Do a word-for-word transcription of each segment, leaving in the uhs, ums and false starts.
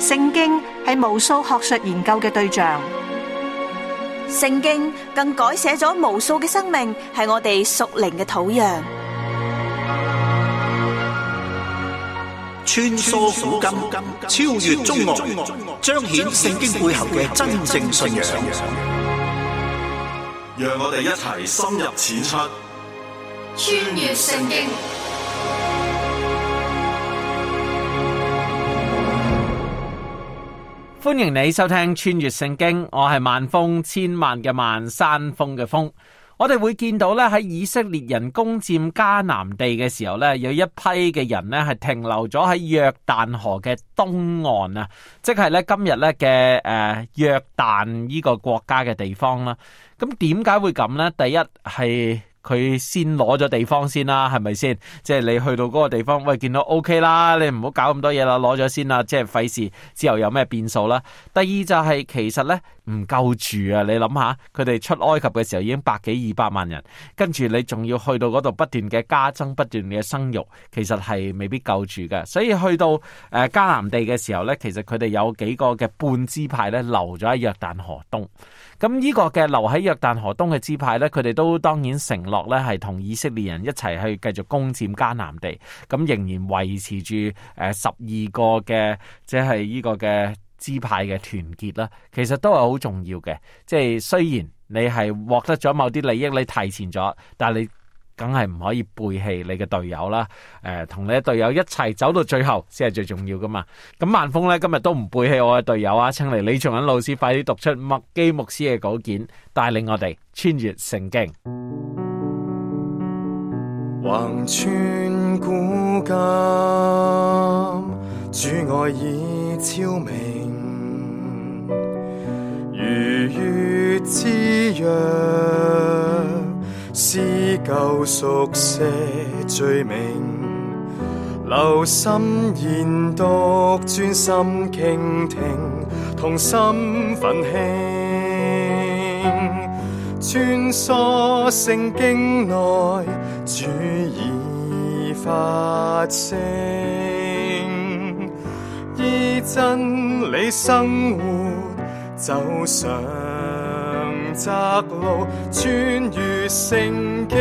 聖經係無數學術研究嘅對象， 聖經更改寫咗無數嘅生命，係我哋屬靈嘅土壤。 穿梭古今，超越中外，彰顯聖經背後嘅真正信仰。 讓我哋一齊深入淺出， 穿越聖經。 歡迎你收聽穿越聖經，我係萬峰，千萬嘅萬，山峰嘅峰。我哋會見到咧，喺以色列人攻佔迦南地嘅時候咧，有一批嘅人咧係停留咗喺約旦河嘅東岸啊，即係咧今日咧嘅誒約旦呢個國家嘅地方啦。咁點解會咁呢？第一係佢先攞咗地方先啦，係咪先？即係你去到嗰個地方，喂，見到 OK 啦，你唔好搞咁多嘢啦，攞咗先啦，即係費事之後有咩變數啦。第二就係其實咧唔夠住啊！你諗下，佢哋出埃及嘅時候已經百幾二百萬人，跟住你仲要去到嗰度不斷嘅加增，不斷嘅生育，其實係未必夠住嘅。所以去到誒迦南地嘅時候咧，其實佢哋有幾個嘅半支派咧留咗喺約旦河東。咁呢個嘅留喺約旦河東嘅支派咧，佢哋都當然承諾咧係同以色列人一齊去繼續攻佔迦南地，咁仍然維持住誒十二個嘅即係呢個嘅支派嘅團結啦。其實都係好重要嘅，即係雖然你係獲得咗某啲利益，你提前咗，但係你梗係唔可以背棄你嘅隊友啦，誒、呃，同你嘅隊友一齊走到最後先係最重要噶嘛。咁萬峰咧今日都唔背棄我嘅隊友啊，請嚟李松恩老師快啲讀出麥基牧師嘅稿件，帶領我哋穿越聖經。 橫穿古今，主愛已超明，如月之約，施救贖赦罪名，留心研讀，專心傾聽，同心奮興，穿梭聖經內，主已發聲，依真理生活，走上窄路，穿越聖經。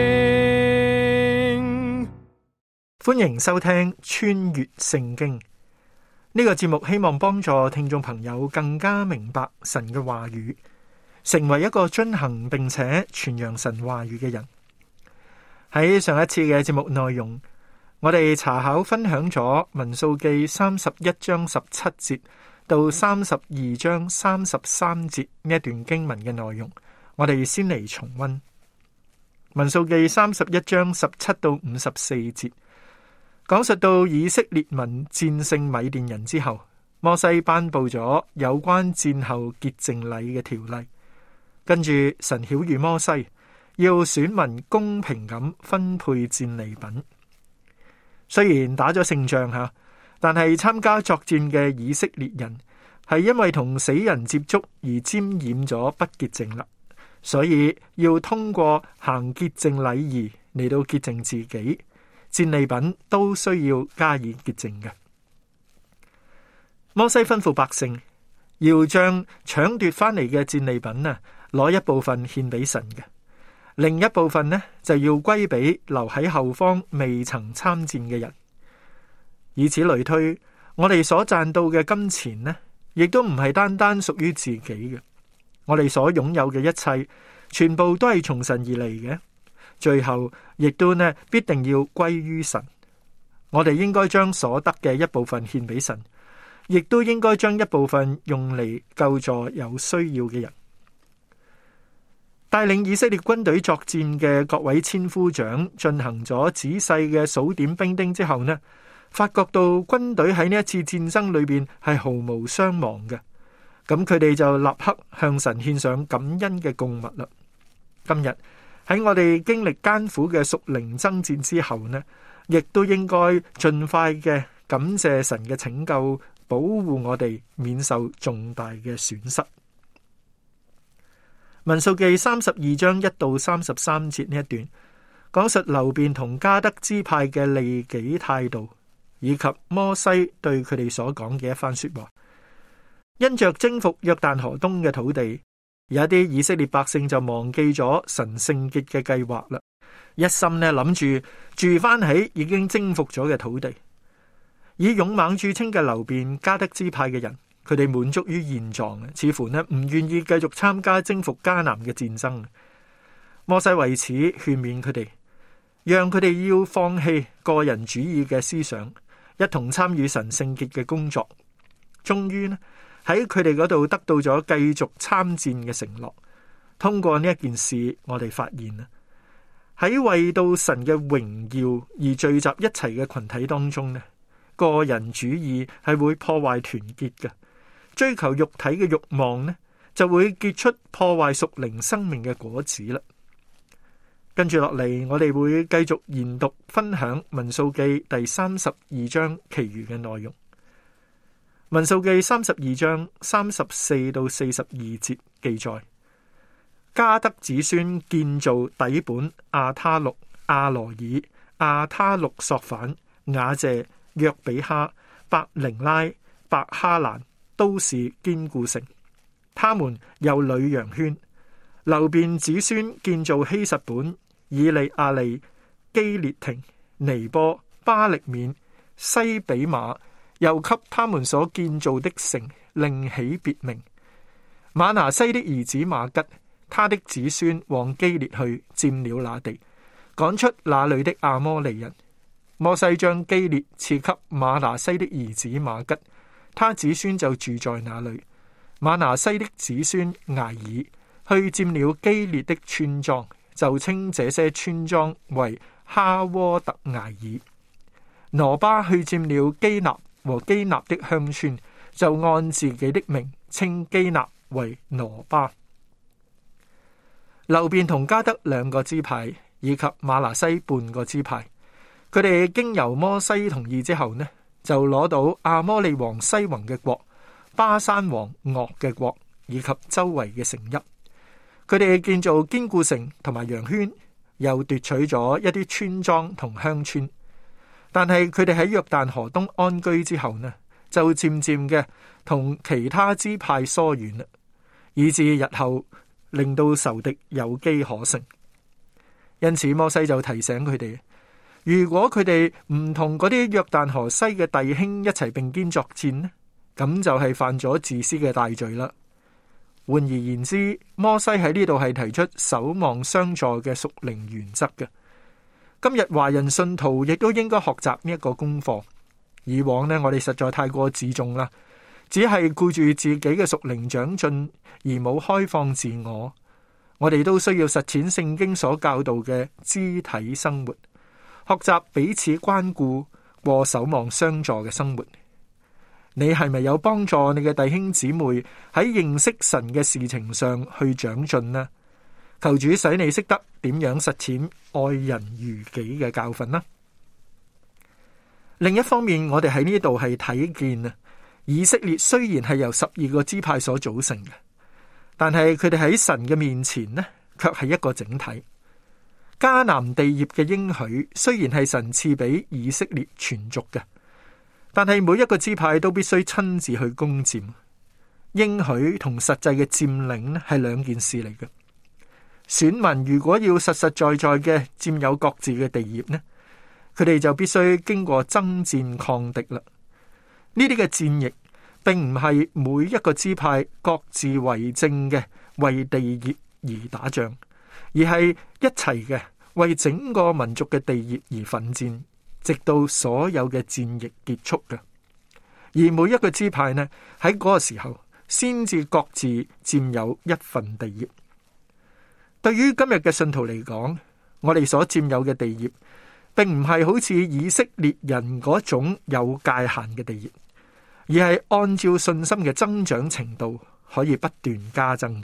歡迎收聽穿越聖經呢個節目，希望幫助聽眾朋友更加明白神嘅話語，成為一個遵行並且傳揚神話語嘅人。喺上一次嘅節目內容，我哋查考分享咗民數記三十一章十七節到三十二章三十三節呢一段經文嘅內容。我哋先嚟重溫民數記三十一章十七到五十四節，講述到以色列民戰勝米甸人之後，摩西頒布咗有關戰後潔淨禮嘅條例。跟住神曉諭摩西，要選民公平咁分配戰利品。雖然打咗勝仗吓，但係參加作戰嘅以色列人係因為同死人接觸而沾染咗不潔淨啦，所以要通過行潔淨禮儀嚟到潔淨自己，戰利品都需要加以潔淨嘅。摩西吩咐百姓要將搶奪翻嚟嘅戰利品啊，攞一部分獻俾神嘅，另一部分呢就要歸俾留喺後方未曾參戰嘅人。以此類推，我哋所賺到嘅金錢呢，亦都唔係單單屬於自己嘅。我哋所擁有嘅一切，全部都係從神而嚟嘅，最後亦都呢必定要歸於神。我哋應該將所得嘅一部分獻俾神，亦都應該將一部分用嚟救助有需要嘅人。帶領以色列軍隊作戰嘅各位千夫長進行咗仔細嘅數點兵丁之後呢，發覺到軍隊喺呢一次戰爭裏邊係毫無傷亡嘅，咁佢哋就立刻向神獻上感恩嘅供物啦。今日喺我哋經歷艱苦嘅屬靈爭戰之後呢，亦都應該盡快嘅感謝神嘅拯救，保護我哋免受重大嘅損失。民數記三十二章一到三十三節呢一段，講述流便同迦得支派嘅利己態度， 以及摩西對佢哋所講嘅一番說話。因着征服約旦河東嘅土地，有一啲以色列百姓就忘記咗神聖潔嘅計劃啦，一心呢諗住住翻喺已經征服咗嘅土地。以勇猛著稱嘅流便、迦得支派嘅人，佢哋滿足於現狀，似乎呢唔願意繼續參加征服迦南嘅戰爭。摩西為此勸勉佢哋，讓佢哋要放棄個人主義嘅思想，一同參與神聖潔嘅工作。終於呢喺佢哋嗰度得到咗繼續參戰嘅承諾。通過呢一件事，我哋發現啊，喺為到神嘅榮耀而聚集一齊嘅群體當中呢，個人主義係會破壞團結嘅。追求肉體嘅慾望呢，就會結出破壞屬靈生命嘅果子啦。跟住落嚟，我哋會繼續研讀分享民數記第三十二章其餘嘅內容。民數記三十二章三十四到四十二節記載，迦得子孫建造底本、亞他錄、亞羅爾、亞他錄索反、雅謝、約比哈、伯寧拉、伯哈蘭，都是堅固城。他們有女羊圈。流便子孫建造希實本、以利亞利、基列亭、尼波、巴力免、西比馬，又給他們所建造的城另起別名。瑪拿西的兒子瑪吉，他的子孫往基列去，佔了那地，趕出那裏的亞摩利人。摩西將基列賜給瑪拿西的兒子瑪吉，他子孫就住在那裏。瑪拿西的子孫艾爾去佔了基列的村莊，就稱這些村莊為哈沃特艾爾。挪巴去佔了基納和基納的鄉村，就按自己的名稱基納為挪巴。流便同迦得兩個支派，以及瑪拿西半個支派，佢哋經由摩西同意之後呢，就攞到亞摩利王西宏嘅國、巴山王噩嘅國以及周圍嘅城邑。佢哋建造堅固城同埋羊圈，又奪取咗一啲村莊同鄉村。但係佢哋喺約旦河東安居之後呢，就漸漸嘅同其他支派疏遠啦，以致日後令到仇敵有機可乘。因此摩西就提醒佢哋，如果佢哋唔同嗰啲約旦河西嘅弟兄一齊並肩作戰呢，咁就係犯咗自私嘅大罪啦。換而言之，摩西喺呢度係提出守望相助嘅屬靈原則嘅。今日華人信徒亦都應該學習呢一個功課。以往呢，我哋實在太過自重啦，只係顧住自己嘅屬靈長進，而冇開放自我。我哋都需要實踐聖經所教導嘅肢體生活，學習彼此關顧，過守望相助嘅生活。你係咪有幫助你嘅弟兄姊妹喺認識神嘅事情上去長進呢？求主使你識得點樣實踐愛人如己嘅教訓啦。另一方面，我哋喺呢度係睇見啊，以色列雖然係由十二個支派所組成嘅，但係佢哋喺神嘅面前呢，卻係一個整體。迦南地業嘅應許雖然係神賜俾以色列全族嘅，但係每一個支派都必須親自去攻佔。應許同實際嘅佔領呢，係兩件事嚟嘅。選民如果要實實在在嘅佔有各自嘅地業呢，佢哋就必須經過爭戰抗敵啦。呢啲嘅戰役並唔係每一個支派各自為政嘅為地業而打仗，而係一齊嘅為整個民族嘅地業而奮戰，直到所有嘅戰役結束嘅。而每一個支派呢，喺嗰個時候先至各自佔有一份地業。對於今日嘅信徒嚟講，我哋所佔有嘅地業並唔係好似以色列人嗰種有界限嘅地業，而係按照信心嘅增長程度可以不斷加增嘅。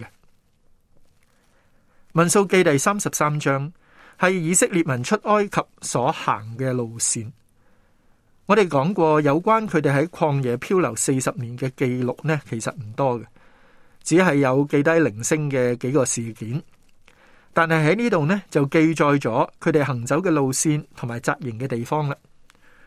民數記第三十三章係以色列民出埃及所行嘅路線。我哋講過有關佢哋喺曠野漂流四十年嘅記錄呢，其實唔多嘅，只係有記低零星嘅幾個事件。但係喺呢度呢，就記載咗佢哋行走嘅路線同埋紮營嘅地方啦。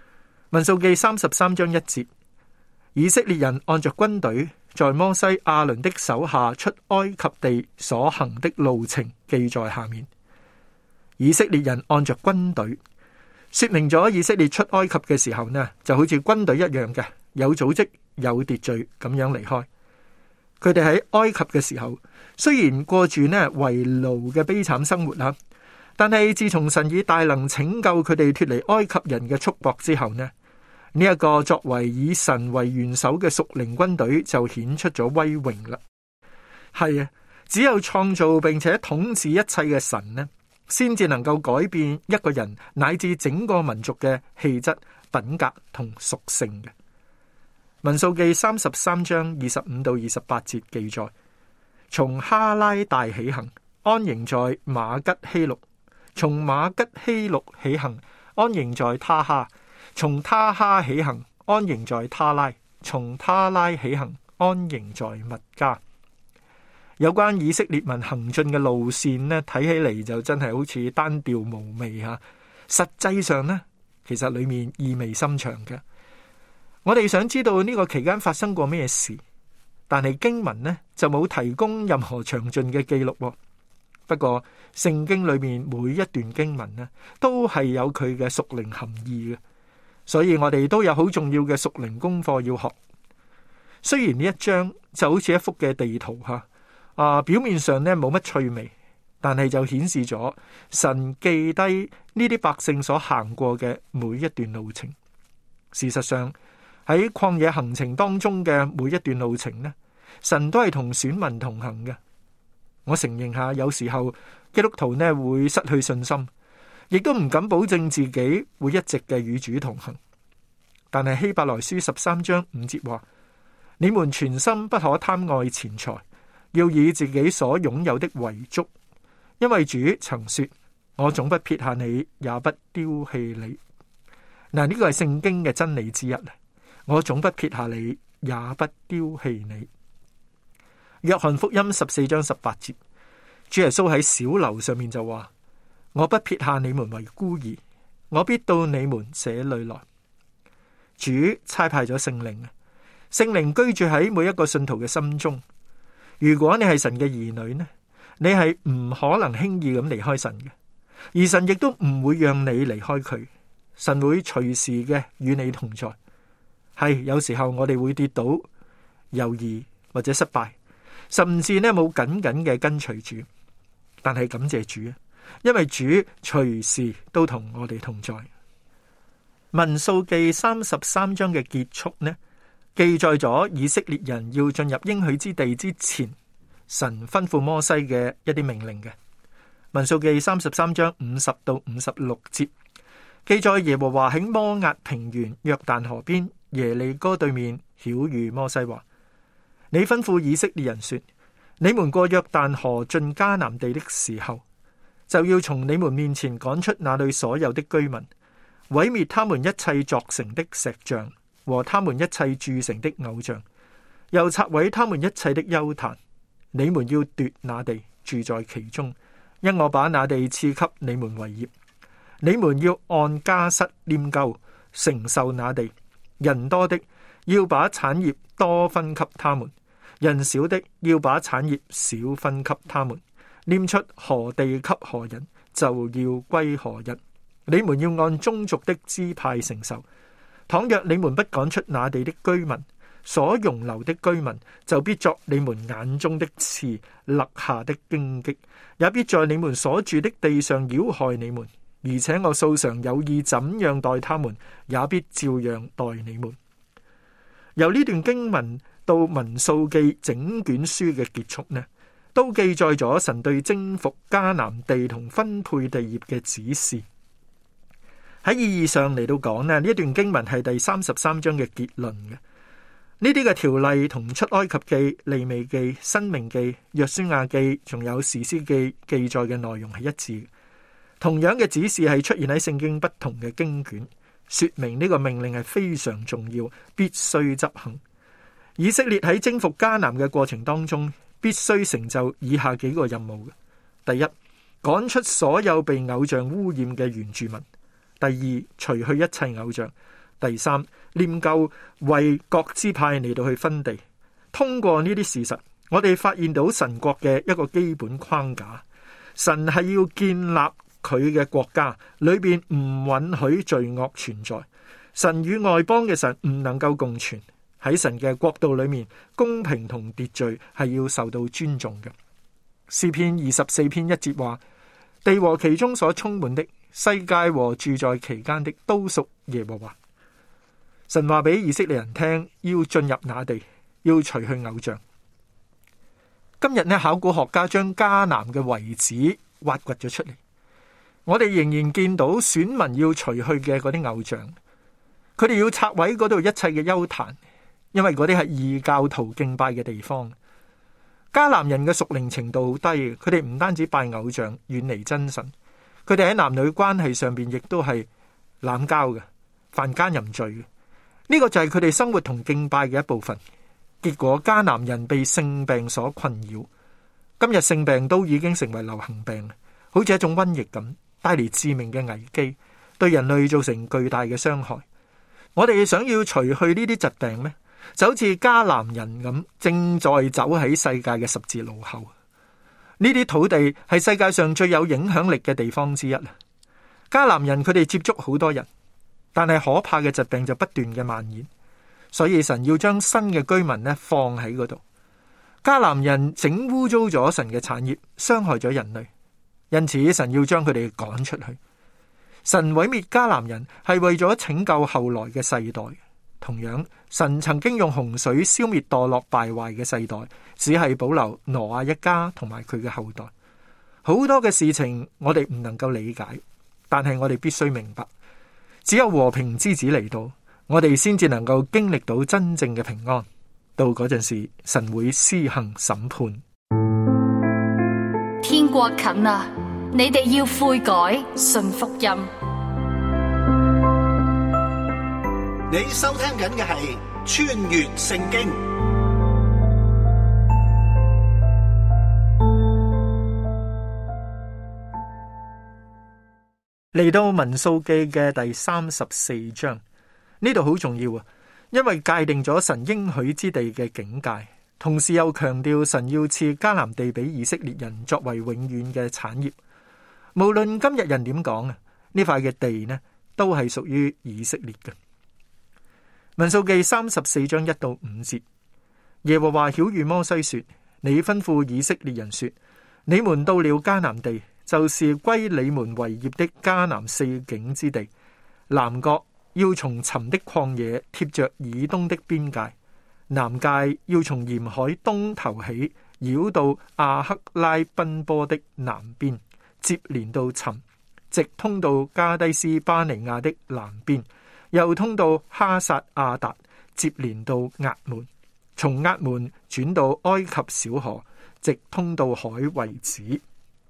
民數記三十三章一節，以色列人按着軍隊在摩西亞倫的手下出埃及地所行的路程記在下面。以色列人按着軍隊，說明咗以色列出埃及嘅時候呢，就好似軍隊一樣嘅，有組織、有秩序咁樣離開。佢哋喺埃及嘅時候，雖然過住呢為奴嘅悲慘生活啦，但係自從神以大能拯救佢哋脫離埃及人嘅束縛之後呢，呢、這、一個作為以神為元首嘅屬靈軍隊就顯出咗威榮啦。係啊，只有創造並且統治一切嘅神呢，先至能夠改變一個人乃至整個民族嘅氣質、品格同屬性嘅。民數記三十三章二十五到二十八節記載：從哈拉大起行，安營在馬吉希錄；從馬吉希錄起行，安營在他哈；從他哈起行，安營在他拉；從他拉起行，安營在密加。有關以色列民行進嘅路線呢，睇起嚟就真係好似單調無味吓。實際上呢，其實裏面意味深長嘅。我哋想知道呢個期間發生過咩事，但係經文呢就冇提供任何詳盡嘅記錄。不過聖經裏面每一段經文呢，都係有佢嘅屬靈含義嘅，所以我哋都有好重要嘅屬靈功課要學。雖然呢一章就好似一幅嘅地圖吓，啊表面上呢冇乜趣味，但係就顯示咗神記低呢啲百姓所行過嘅每一段路程。事實上，喺曠野行程當中嘅每一段路程呢，神都係同選民同行嘅。我承認下，有時候基督徒呢會失去信心，亦都唔敢保證自己會一直嘅與主同行。但係希伯來書十三章五節話：你們全心不可貪愛錢財，要以自己所擁有的為足，因為主曾說：我總不撇下你，也不丟棄你。嗱，呢個係聖經嘅真理之一。我總不撇下你，也不丟棄你。約翰福音十四章十八節，主耶穌喺小樓上面就話：我不撇下你們為孤兒，我必到你們這裏來。主差派咗聖靈，聖靈居住喺每一個信徒嘅心中。如果你係神嘅兒女呢，你係唔可能輕易咁離開神嘅，而神亦都唔會讓你離開佢。神會隨時嘅與你同在。係有時候我哋會跌倒、猶豫或者失敗，甚至呢冇緊緊嘅跟隨主。但係感謝主，因為主隨時都同我哋同在。民數記三十三章嘅結束呢，記載咗以色列人要進入應許之地之前，神吩咐摩西嘅一啲命令嘅。民數記三十三章五十到五十六節記載耶和華喺摩押平原約旦河邊耶利哥對面曉諭摩西話：你吩咐以色列人說，你們過約旦河進迦南地的時候，就要從你們面前趕出那裏所有的居民，毀滅他們一切鑿成的石像和他們一切鑄成的偶像，又拆毀他們一切的邱壇。你們要奪那地，住在其中，因我把那地賜給你們為業。你們要按家室拈鬮，承受那地。人多的要把產業多分給他們，人少的要把產業少分給他們。拈出何地給何人，就要歸何人。你們要按宗族的支派承受。倘若你們不趕出那地的居民，所容留的居民就必作你們眼中的刺，勒下的荊棘，也必在你們所住的地上擾害你們。而且我素常有意怎樣待他們，也必照樣待你們。由呢段經文到民數記整卷書嘅結束呢，都記載咗神對征服迦南地同分配地業嘅指示。喺意義上嚟到講呢，呢段經文係第三十三章嘅結論嘅。呢啲嘅條例同出埃及記、利未記、申命記、約書亞記仲有士師記記載嘅內容係一致。同樣嘅指示係出現喺聖經不同嘅經卷，說明呢個命令係非常重要，必須執行。以色列喺征服迦南嘅過程當中，必須成就以下幾個任務嘅：第一，趕出所有被偶像污染嘅原住民；第二，除去一切偶像； 第三，念舊為各支派嚟到去分地。通過呢啲事實，我哋發現到神國嘅一個基本框架。神係要建立佢嘅國家，裏邊唔允許罪惡存在。神與外邦嘅神唔能夠共存。喺神嘅國度裏面，公平同秩序係要受到尊重嘅。詩篇二十四篇一節話：地和其中所充滿的，世界和住在其間的，都屬耶和華。神話俾以色列人聽，要進入那地，要除去偶像。今日呢，考古學家將迦南嘅遺址挖掘咗出嚟，我哋仍然見到選民要除去嘅嗰啲偶像，佢哋要拆毀嗰度一切嘅邱壇，因為嗰啲係異教徒敬拜嘅地方。迦南人嘅屬靈程度好低，佢哋唔單止拜偶像，遠離真神，佢哋喺男女關係上邊亦都係濫交嘅，犯奸淫罪嘅。呢個就係佢哋生活同敬拜嘅一部分。結果迦南人被性病所困擾，今日性病都已經成為流行病，好似一種瘟疫咁，帶嚟致命嘅危機，對人類造成巨大嘅傷害。我哋想要除去呢啲疾病咩？就好似迦南人咁，正在走喺世界嘅十字路口。呢啲土地係世界上最有影響力嘅地方之一。迦南人佢哋接觸好多人，但係可怕嘅疾病就不斷嘅蔓延。所以神要將新嘅居民呢放喺嗰度。迦南人整污糟咗神嘅產業，傷害咗人類，因此神要將佢哋趕出去。神毀滅迦南人係為咗拯救後來嘅世代。同樣，神曾經用洪水消滅墮落敗壞嘅世代，只係保留挪亞一家同埋佢嘅後代。好多嘅事情我哋唔能夠理解，但係我哋必須明白，只有和平之子嚟到，我哋先至能夠經歷到真正嘅平安。到嗰陣時，神會施行審判。 天國近啦，你哋要悔改，信福音。 你收聽緊嘅係穿越聖經。 嚟到民數記嘅第三十四章，呢度好重要啊，因為界定咗神應許之地嘅境界，同時又強調神要賜迦南地俾以色列人作為永遠嘅產業。無論今日人點講啊，呢塊嘅地呢都係屬於以色列嘅。民數記三十四章一到五節，耶和華曉諭摩西說：你吩咐以色列人說，你們到了迦南地，就是歸你們為業的迦南四境之地，南角要從尋的曠野貼着以東的邊界，南界要從鹽海東頭起，繞到亞克拉賓波的南邊，接連到尋，直通到加低斯巴尼亞的南邊，又通到哈薩亞達，接連到押門，從押門轉到埃及小河，直通到海為止。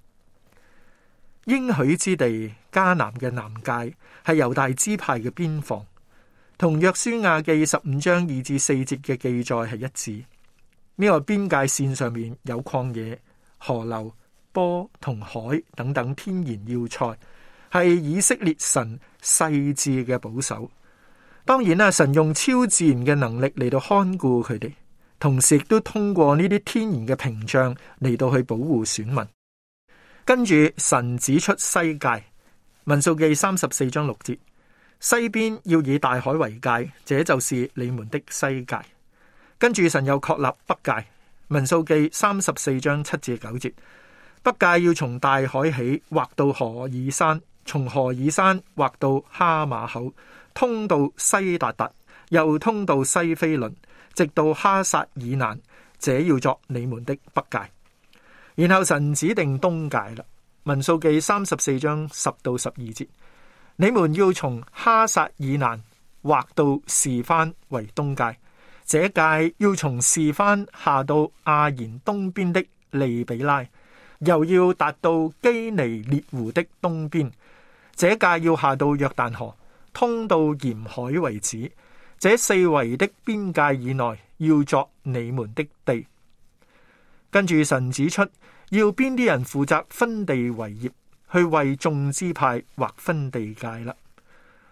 應許之地迦南嘅南界係猶大支派嘅邊防，同約書亞記十五章二至四節嘅記載係一致。呢、這個邊界線上面有曠野、河流、波同海等等天然要塞，係以色列神細緻嘅保守。當然啦，神用超自然嘅能力嚟到看顧佢哋，同時亦都通過呢啲天然嘅屏障嚟到去保護選民。跟住神指出西界，民數記三十四章六節，西邊要以大海為界，這就是你們的西界。跟住神又確立北界，民數記三十四章七至九節，北界要從大海起，劃到何珥山，從何珥山劃到哈馬口，通到西達達，又通到西非倫，直到哈薩以南，這要作你們的北界。然後神指定東界啦，民數記三十四章十到十二節，你們要從哈薩以南劃到示番為東界，這界要從示番下到亞言東邊的利比拉，又要達到基尼列湖的東邊，這界要下到約旦河，通到鹽海為止。這四圍的邊界以內，要作你們的地。跟住神指出，要邊啲人負責分地為業，去為眾支派劃分地界啦。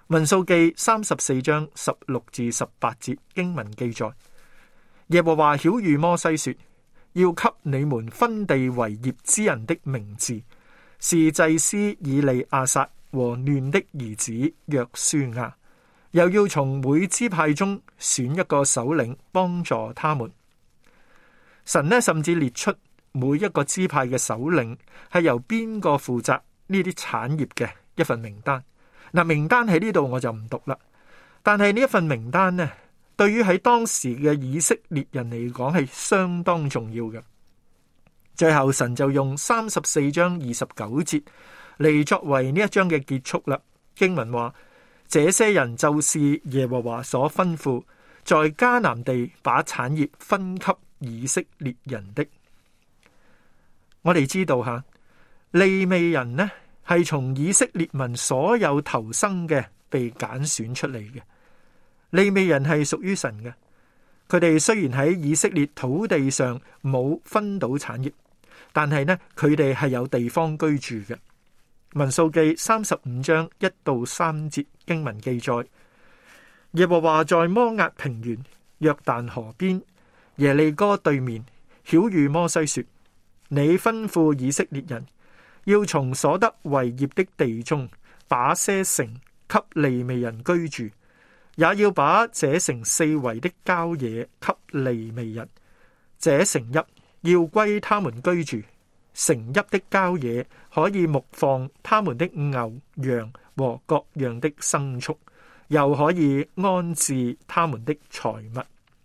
民數記三十四章十六至十八節經文記載，耶和華曉諭摩西說，要給你們分地為業之人的名字，是祭司以利亞撒和嫩的兒子約書亞，又要從每支派中選一個首領幫助他們。神呢，甚至列出每一個支派嘅首領係由邊個負責呢啲產業嘅一份名單。嗱，名單喺呢度我就唔讀啦，但係呢一份名單呢，對於喺當時嘅以色列人嚟講係相當重要嘅。最後神就用三十四章二十九節嚟作為呢一章嘅結束啦。經文話，這些人就是耶和華所吩咐在迦南地把產業分給以色列人的。我哋知道吓，利未人呢係從以色列民所有頭生嘅被揀選出嚟嘅。利未人係屬於神嘅，佢哋雖然喺以色列土地上冇分到產業，但係呢佢哋係有地方居住嘅。民數記三十五章一到三節經文記載，耶和華在摩押平原約旦河邊耶利哥對面曉諭摩西說，你吩咐以色列人要從所得為業的地中把些城給利未人居住，也要把這城四圍的郊野給利未人。這城邑要歸他們居住，城邑的郊野可以牧放他們的牛羊和各樣的牲畜，又可以安置他們的財物。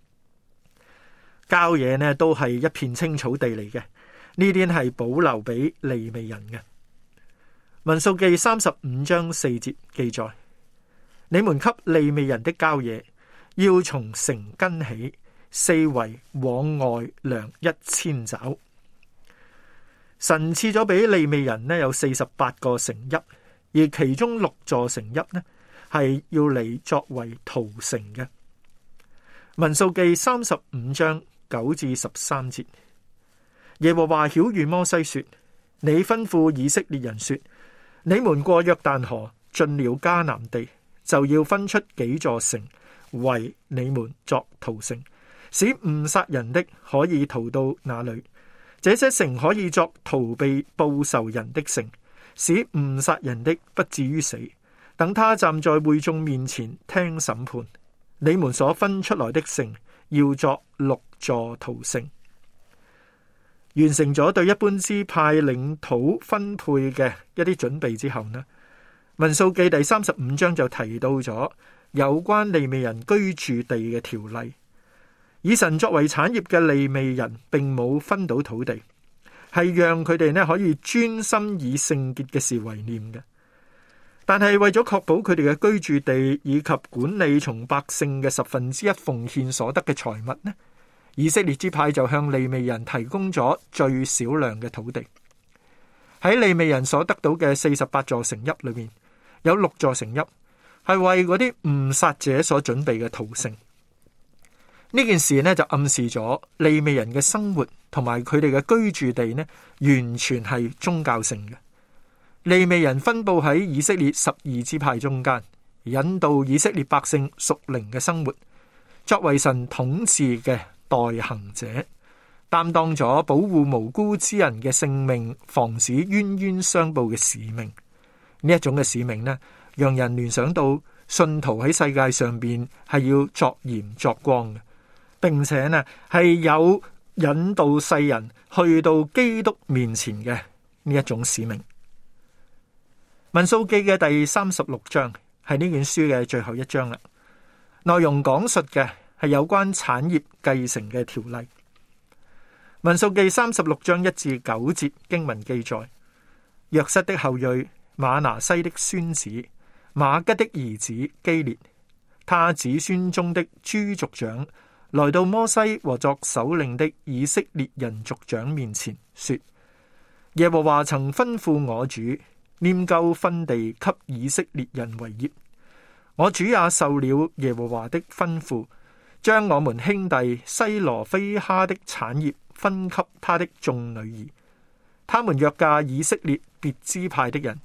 郊野呢都係一片青草地嚟嘅，呢啲係保留俾利未人嘅。民數記三十五章四節記載，你們給利未人的郊野，要從城根起，四圍往外量一千肘。神賜咗俾利未人呢有四十八個城邑，而其中六座城邑呢係要嚟作為逃城嘅。民數記三十五章九至十三節，耶和華曉諭摩西說，你吩咐以色列人說，你們過約旦河進了迦南地，就要分出幾座城為你們作逃城，使誤殺人的可以逃到那裏。這些城可以作逃避報仇人的城，使誤殺人的不至於死。等他站在會眾面前聽審判。你們所分出來的城要作六座逃城。完成咗對一般支派領土分配嘅一啲準備之後呢，民數記第三十五章就提到咗有關利未人居住地嘅條例。以神作為產業嘅利未人並冇分到土地，係讓佢哋呢可以專心以聖潔嘅事為念嘅。但係為咗確保佢哋嘅居住地以及管理從百姓嘅十分之一奉獻所得嘅財物呢，以色列支派就向利未人提供咗最少量嘅土地。喺利未人所得到嘅四十八座城邑裏面，有六座城邑係為嗰啲誤殺者所準備嘅逃城。呢件事呢就暗示咗利未人嘅生活同埋佢哋嘅居住地呢，完全係宗教性嘅。利未人分布喺以色列十二支派中間，引導以色列百姓屬靈嘅生活，作為神統治嘅代行者，擔當咗保護無辜之人嘅性命，防止冤冤相報嘅使命。呢一種嘅使命呢，讓人聯想到信徒喺世界上邊係要作鹽作光嘅，並且呢係有引導世人去到基督面前嘅呢一種使命。民數記嘅第三十六章係呢卷書嘅最後一章啦，內容講述嘅係有關產業繼承嘅條例。民數記三十六章一至九節經文記載，約瑟的後裔馬拿西的孫子馬吉的兒子基列，他子孫中的諸族長來到摩西和作首領的以色列人族長面前，說：耶和華曾吩咐我主拈鬮分地給以色列人為業，我主也受了耶和華的吩咐，將我們兄弟西羅非哈的產業分給他的眾女兒。他們約嫁以色列別支派的人，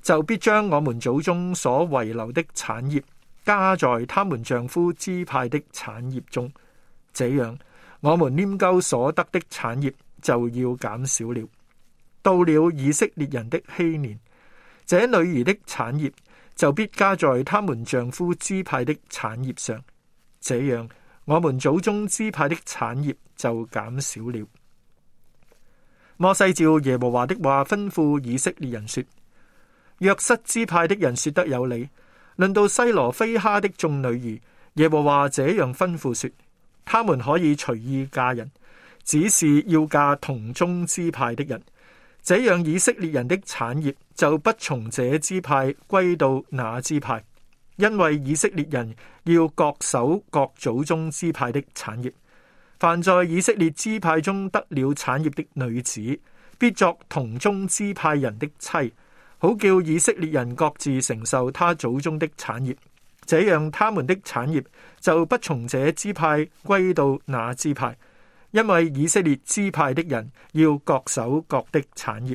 就必將我們祖宗所遺留的產業加在他們丈夫支派的產業中，這樣我們拈鬮所得的產業就要減少了。到了以色列人的禧年，這女兒的產業就必加在他們丈夫支派的產業上，這樣我們祖宗支派的產業就減少了。摩西照耶和華的話吩咐以色列人說：約瑟支派的人說得有理，論到西羅非哈的眾女兒，耶和華這樣吩咐說：他們可以隨意嫁人，只是要嫁同宗支派的人，這樣以色列人的產業就不從這支派歸到那支派，因為以色列人要各守各祖宗支派的產業。凡在以色列支派中得了產業的女子，必作同宗支派人的妻，好叫以色列人各自承受他祖宗的產業，這樣他們的產業就不從這支派歸到那支派，因為以色列支派的人要各守各的產業。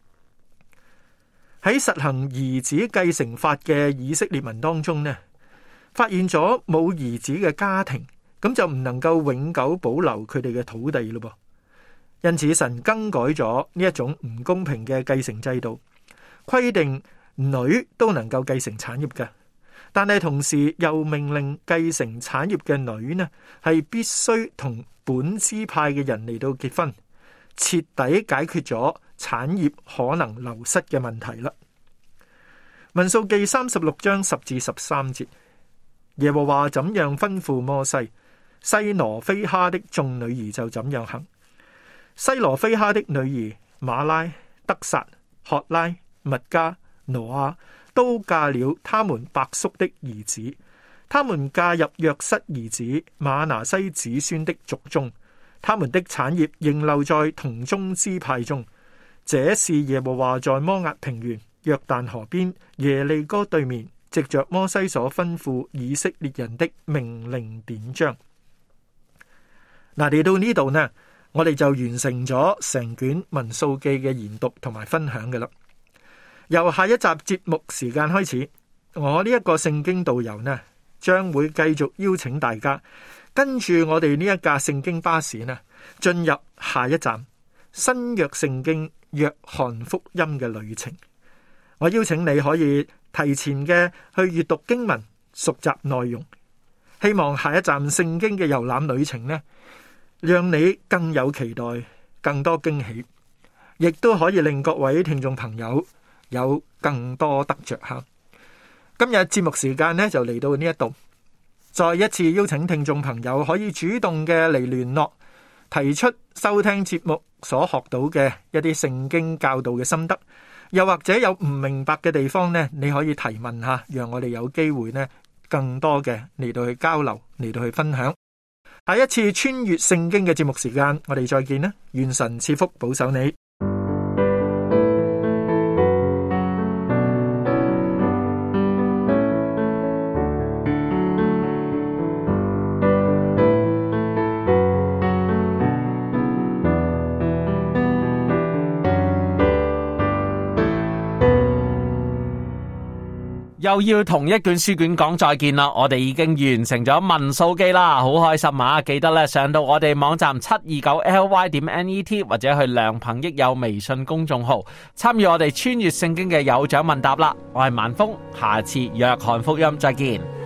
喺實行兒子繼承法嘅以色列民當中呢，發現咗冇兒子嘅家庭，咁就唔能夠永久保留佢哋嘅土地咯噃。因此神更改咗呢一種唔公平嘅繼承制度，規定女都能夠繼承產業嘅，但係同時又命令繼承產業嘅女呢係必須同本支派嘅人嚟到結婚，徹底解決咗產業可能流失嘅問題啦。民數記三十六章十至十三節，耶和華怎樣吩咐摩西，西羅非哈的眾女兒就怎樣行。西羅非哈的女兒瑪拉、得撒、曷拉、密加、挪亞都嫁了他們伯叔的兒子，他們嫁入約瑟兒子瑪拿西子孫的族中，他們的產業仍留在同宗支派中。這是耶和華在摩押平原約旦河邊耶利哥對面藉着摩西所吩咐以色列人的命令典章。嗱，嚟到呢度呢，我哋就完成咗成卷民數記嘅研讀同埋分享嘅啦。由下一集節目時間開始，我呢一個聖經導遊呢，將會繼續邀請大家跟住我哋呢一架聖經巴士呢，進入下一站新約聖經約翰福音嘅旅程。我邀請你可以提前嘅去閱讀經文，熟習內容，希望下一站聖經嘅遊覽旅程呢，讓你更有期待，更多驚喜，亦都可以令各位聽眾朋友有更多得着吓。今日節目時間呢就嚟到呢一度，再一次邀請聽眾朋友可以主動嘅嚟聯絡，提出收聽節目所學到嘅一啲聖經教導嘅心得，又或者有唔明白嘅地方呢，你可以提問下，讓我哋有機會呢更多嘅嚟到去交流，嚟到去分享。下一次穿越聖經嘅節目時間，我哋再見啦！願神賜福保守你。 又要同一卷書卷講再見啦！我哋已經完成咗民數記啦，好開心啊！記得咧上到我哋網站七二九 L Y 點 N E T 或者去良朋益友微信公眾號參與我哋穿越聖經嘅有獎問答啦！我係萬峰，下次約翰福音再見。